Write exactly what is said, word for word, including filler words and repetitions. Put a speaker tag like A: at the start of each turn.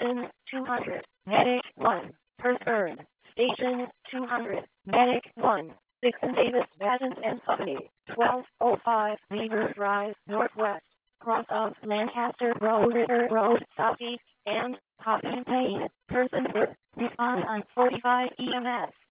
A: Station two hundred, Medic one, Perthburn. Station two hundred, Medic one, Dixon Davis Vazant and Company, twelve oh five Beaver Drive, Northwest, cross of Lancaster Road, River Road, Southeast, and Copy Payne, Person Respond on forty-five E M S.